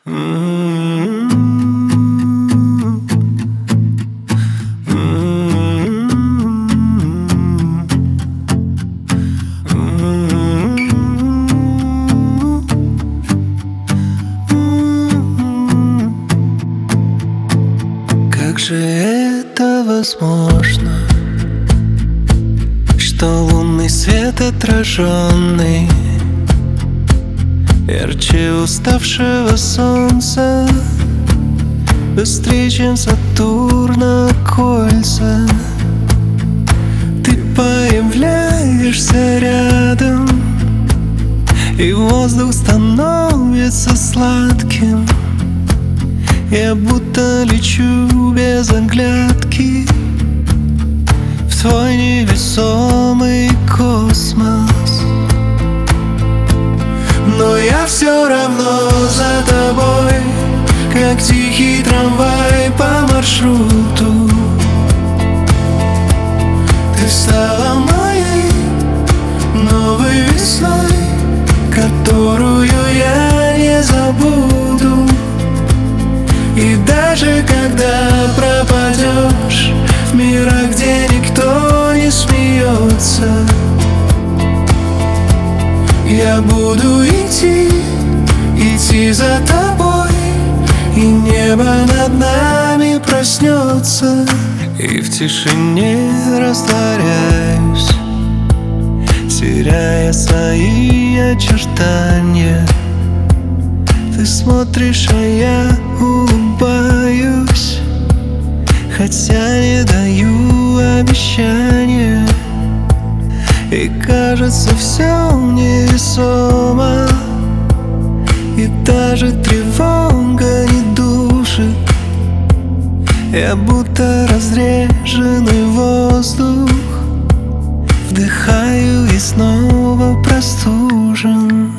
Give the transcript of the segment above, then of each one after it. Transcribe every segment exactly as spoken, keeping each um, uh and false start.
Как же это возможно, что лунный свет отраженный ярче уставшего солнца, быстрее, чем Сатурна кольца? Ты появляешься рядом, и воздух становится сладким. Я будто лечу без оглядки в твой невесомый космос. Но я все равно за тобой, как тихий трамвай по маршруту. Ты стала моей новой весной, которую я не забуду. И даже когда пропадешь в мирах, где никто не смеется, я буду идти, идти за тобой, и небо над нами проснется. И в тишине растворяюсь, теряя свои очертания. Ты смотришь, а я улыбаюсь, хотя не даю обещания. И кажется, все невесомо, и даже тревога не душит. Я будто разреженный воздух вдыхаю и снова простужен.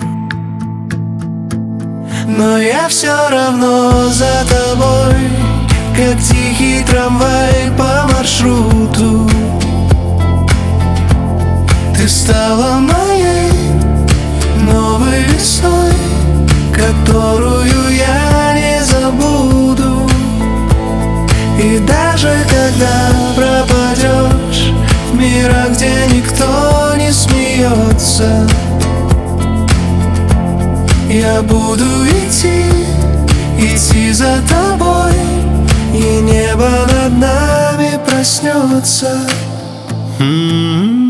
Но я все равно за тобой, как тихий трамвай по маршруту. Ты стала моей новой весной, которую я не забуду. И даже когда пропадешь в мирах, где никто не смеется, я буду идти, идти за тобой, и небо над нами проснется. Mm-hmm.